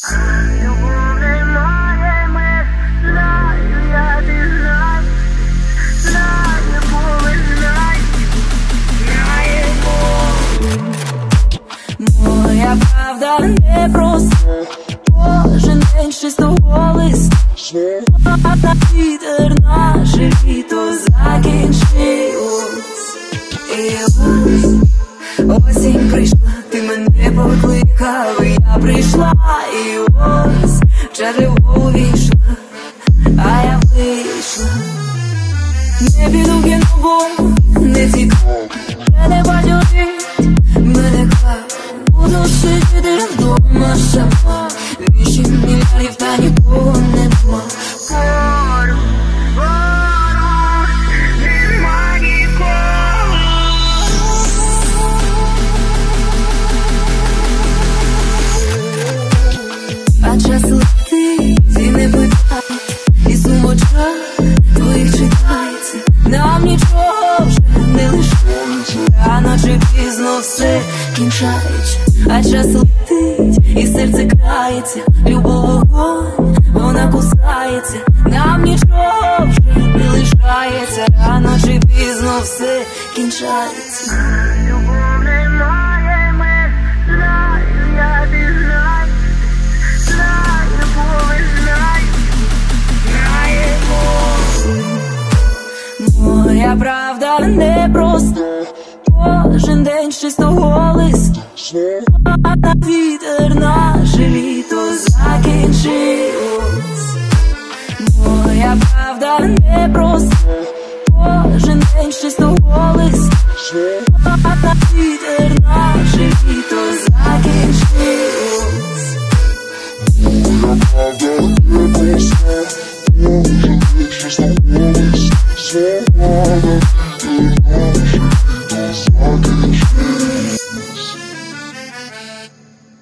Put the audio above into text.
Любов немає меж, знаю я, ти знай, знаю, полинай, знаємо. Моя правда не проста, кожен день з чистого листа. На вітер наше літо закінчилось. І осінь прийшла, ти мене покликав, і я прийшла, і ось в черево увійшла, а я вийшла. Не піду в кіно, не цікаво, вже не бадьорить мене кава. Буду сидіти вдома сама, 8 мільярдів та нікого нема. Нема нікого. А час летить і не питає, і сум в очах твоїх читається. Нам нічого вже не лишається, рано чи пізно все кінчається. А час летить і серце крається, любов вогонь, вона кусається. Нам нічого вже не лишається, рано чи пізно все кінчається. Любов немає меж, знаю я, ти знай, знаю, полинай, знаємо. Моя правда не проста, кожен день з чистого листа. На вітер наше літо закінчилось. Моя правда не проста, кожен день з чистого листа. На вітер наше літо закінчилось. Моя правда не проста, кожен день з чистого листа.